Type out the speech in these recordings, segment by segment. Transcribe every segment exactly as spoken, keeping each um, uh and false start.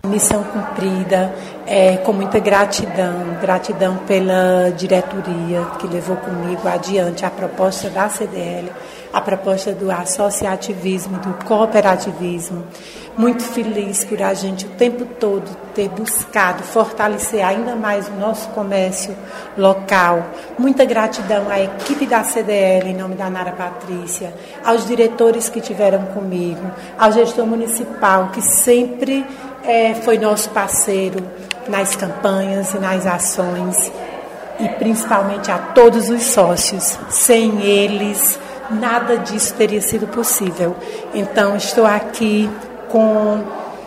Missão cumprida, é, com muita gratidão, gratidão pela diretoria que levou comigo adiante a proposta da C D L, a proposta do associativismo, do cooperativismo. Muito feliz por a gente o tempo todo ter buscado fortalecer ainda mais o nosso comércio local. Muita gratidão à equipe da C D L, em nome da Nara Patrícia, aos diretores que tiveram comigo, ao gestor municipal, que sempre é, foi nosso parceiro nas campanhas e nas ações, e principalmente a todos os sócios. Sem eles, nada disso teria sido possível. Então, estou aqui com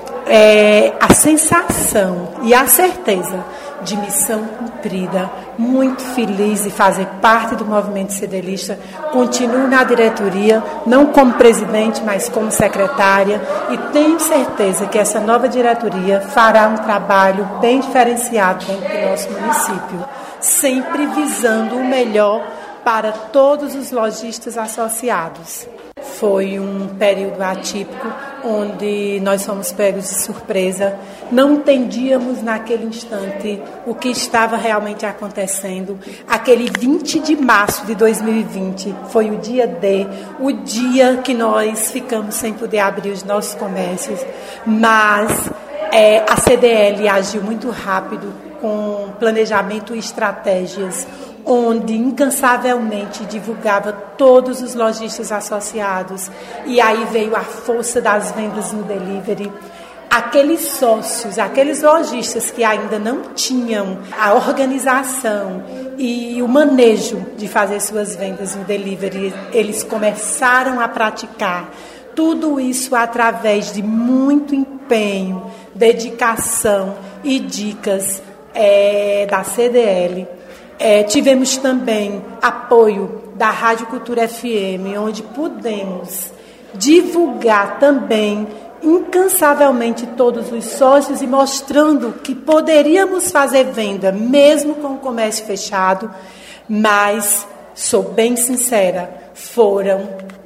é, a sensação e a certeza de missão cumprida, muito feliz de fazer parte do movimento cedelista. Continuo na diretoria, não como presidente, mas como secretária, e tenho certeza que essa nova diretoria fará um trabalho bem diferenciado dentro do nosso município, sempre visando o melhor para todos os lojistas associados. Foi um período atípico, onde nós fomos pegos de surpresa, não entendíamos naquele instante o que estava realmente acontecendo. Aquele vinte de março de dois mil e vinte foi o dia D, o dia que nós ficamos sem poder abrir os nossos comércios, mas é, a C D L agiu muito rápido, com planejamento e estratégias, onde incansavelmente divulgava todos os lojistas associados, e aí veio a força das vendas no delivery. Aqueles sócios, aqueles lojistas que ainda não tinham a organização e o manejo de fazer suas vendas no delivery, eles começaram a praticar tudo isso através de muito empenho, dedicação e dicas é, da C D L. É, tivemos também apoio da Rádio Cultura F M, onde pudemos divulgar também incansavelmente todos os sócios e mostrando que poderíamos fazer venda mesmo com o comércio fechado, mas, sou bem sincera, foram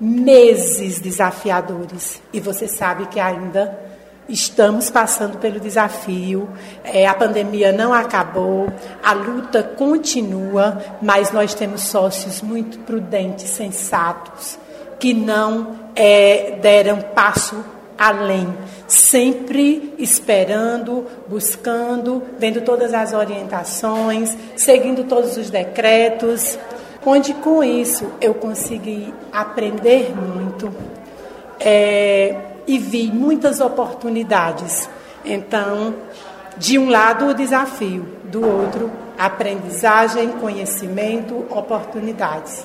meses desafiadores, e você sabe que ainda estamos passando pelo desafio, é, a pandemia não acabou, a luta continua, mas nós temos sócios muito prudentes, sensatos, que não é, deram passo além, sempre esperando, buscando, vendo todas as orientações, seguindo todos os decretos, onde com isso eu consegui aprender muito, é, e vi muitas oportunidades. Então, de um lado o desafio, do outro aprendizagem, conhecimento, oportunidades.